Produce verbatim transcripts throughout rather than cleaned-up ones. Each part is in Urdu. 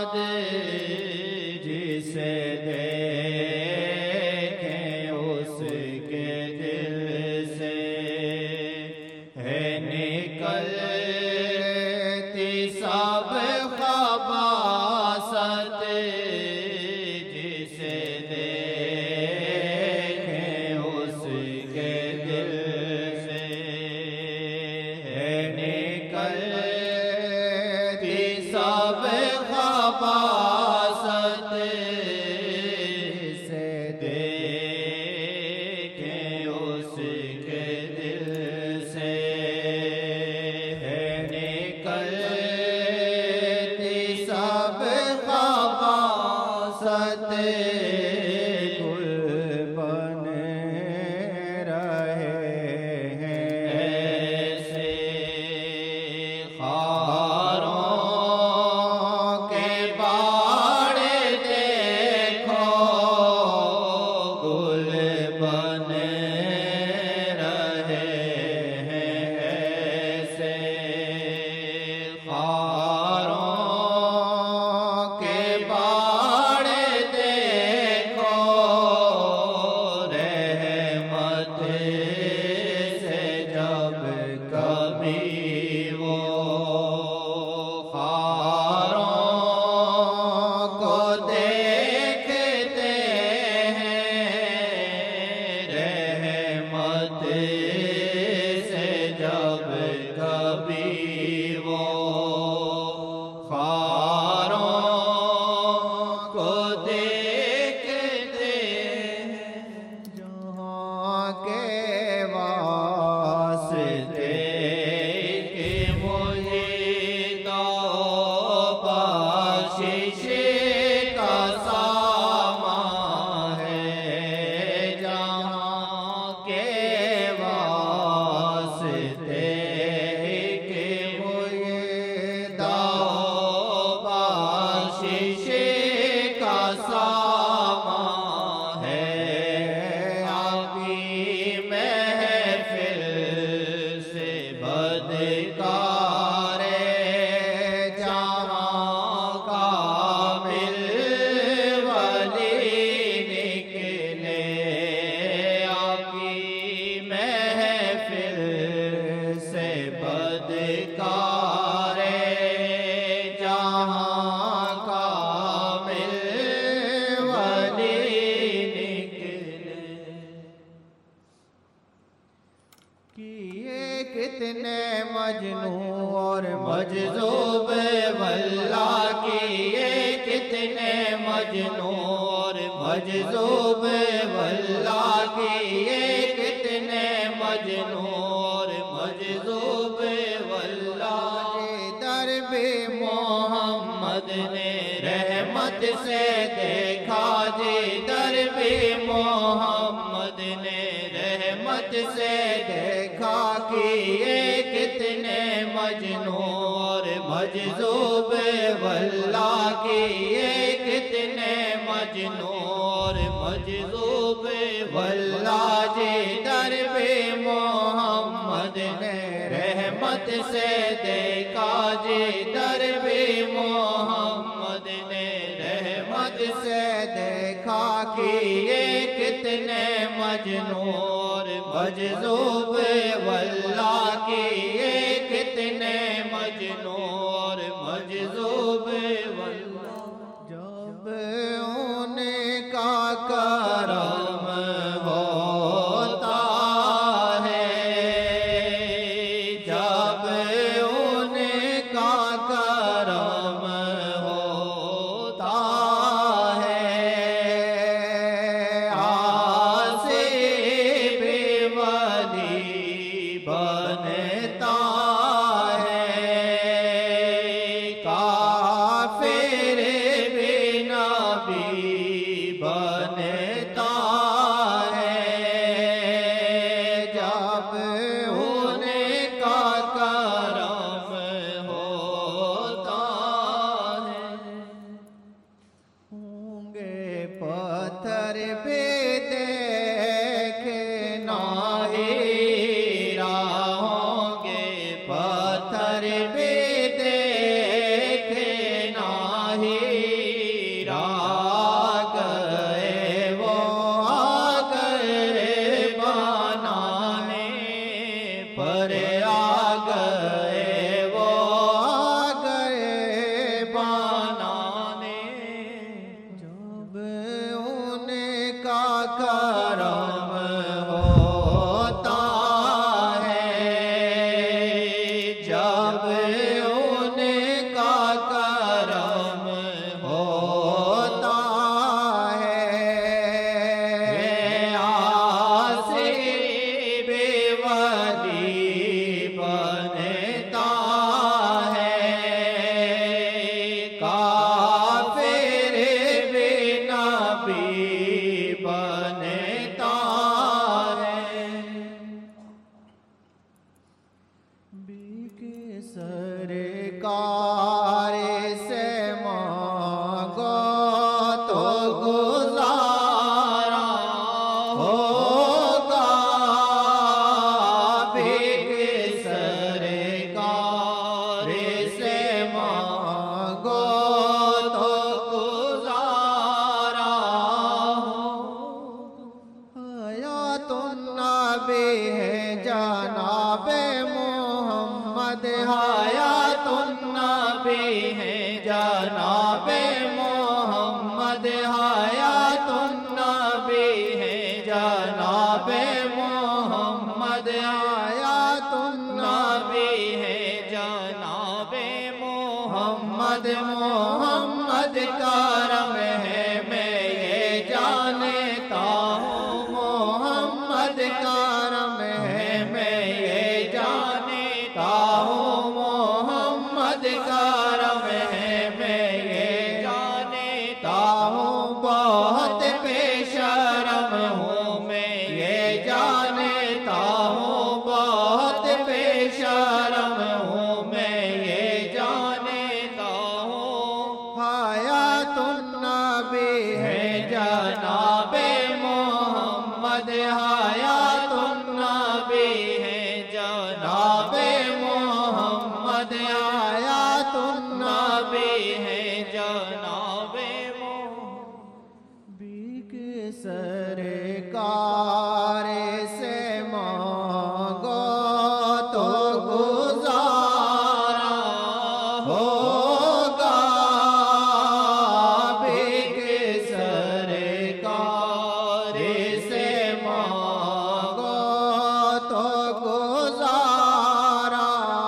احمد جسے دیکھیں اس کے دل سے ہے نکلتی سب خباثت جسے دیکھیں اس کے دل سے ہے نکلتی سب خباثت سے دیکھیں اس کے دل سے ہے نکلتی سب خباثت گل بن رہے ہیں ایسے خاروں کے باڑ دیکھو گل بن رہے ہیں ایسے خاروں کے باڑ دیکھو رحمت سے جب کبھی وہ خاروں کو دیکھتے ہیں رحمت سے جب کبھی وہ خاروں کو دیکھتے ہیں جہاں کے واسطے کے محیط و بخشش کا سامان ہے جہاں کے واسطے کے محیط و بخشش کا سامان ہے آقی محفل سے بدکار جہاں کامل ولی نکلے آقی محفل سے بدکار جہاں کامل ولی نکلے کیے کتنے مجنوں اور مجذوب واللہ کیے کتنے مجنوں اور مجذوب واللہ کیے کتنے مجنوں اور مجذوب واللہ در بھی محمد نے رحمت سے دیکھا جی در بھی محمد نے رحمت سے دیکھا کیے کتنے مجنوں اور مجذوب واللہ کیے کتنے مجنوں اور مجذوب واللہ جی در بھی محمد نے رحمت سے دیکھا جی در بھی محمد نے رحمت سے دیکھا کیے کتنے مجنوں اور مجذوب واللہ کیے کتنے مجنوں اور مجذوب واللہ جب ان کا کرم ہوتا ہے جب ان کا کرم ہوتا ہے آصف ولی بنتا ہے کافر بھی نبی بنتا ہے جب ان کا کرم ہوتا ہے ہوں گے پتھر بھی دیکھنا ہیرا ہوں گے پتھر بھی دیکھنا ہیرا تو گزارا ہو حیات النبی ہے جناب محمد حیات النبی ہے جناب محمد حیات النبی ہے جناب محمد حیات النبی ہے جناب محمد محمد کرم ہے میں یہ جانتا ہوں محمد کرم ہے میں یہ جانتا ہوں محمد کرم ہے میں یہ جانتا ہوں بہت بے شرم ہوں میں یہ جانتا ہوں بہت بے شرم ہوں میں یہ جانتا ہوں حیات النبی ہے جناب محمد حیات النبی ہے جناب محمد حیات النبی ہے جناب محمد سرکار سے مانگو تو گزارا ہوگا بھیک سرکار سے مانگو تو گزارا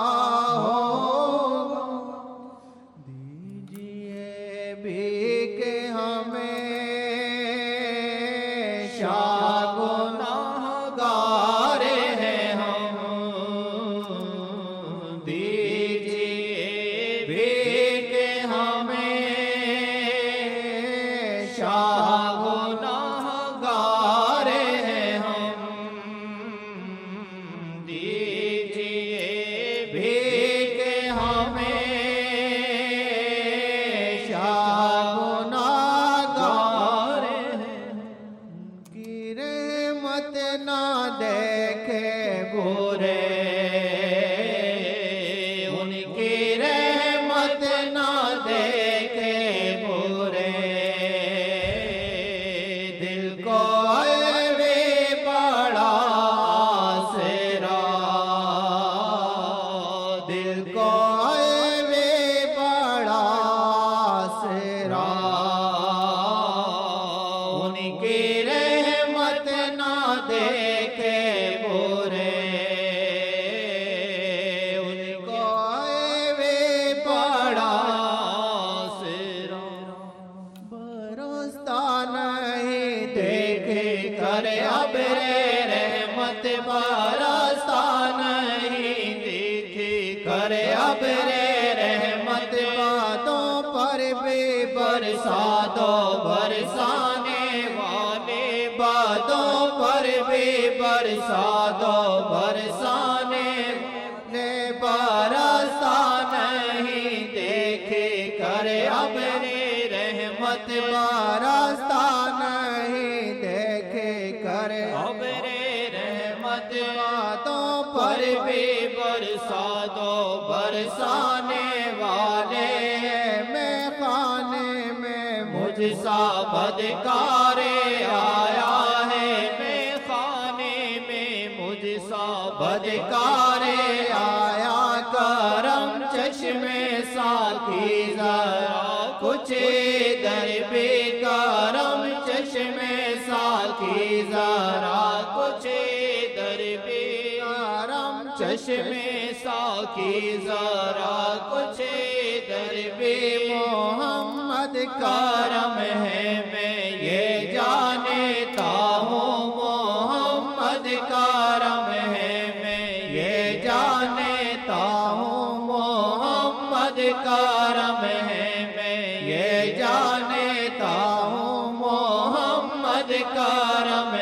ہوگا دیجیے بھیک ہمیں گناہگار ہیں ہم دیجیے بھیک ہمیں گناہگار ہیں ہم دیجیے بھیک ہمیں گناہگار ہیں کی رحمت نہ دیکھے برے ان کی رحمت نہ دیکھے برے دل کو بھی بڑا آسرا دل کو بھی بڑا آسرا ان کی رحمت نہ دیکھے برے ان کو بھی بڑا آسرا برستا نہیں دیکھے کر ابر رحمت برستا نہیں دیکھے کر ابر رحمت باتوں پر بھی برسا دو برسانے والے باتوں پر بھی برسا دو برسانے نے برسا نہیں دیکھے کر ابر رحمت برستا نہیں دیکھے کر ابر رحمت باتوں پر بھی برسا دو برسانے والے میں خانے میں مجھ سا بدکار آیا ہے میں خانے میں مجھ سا بدکار آیا کرم چشمے ساکی ذرا کچھ در بے کرم چشمے ساکی ذرا کچھ در بے کرم چشمے ساکی ذرا کچھ در بے محمد کرم ہے میں یہ جانتا ہوں محمد کرم ہے میں یہ جانتا ہوں محمد کرم ہے میں یہ جانتا ہوں محمد کرم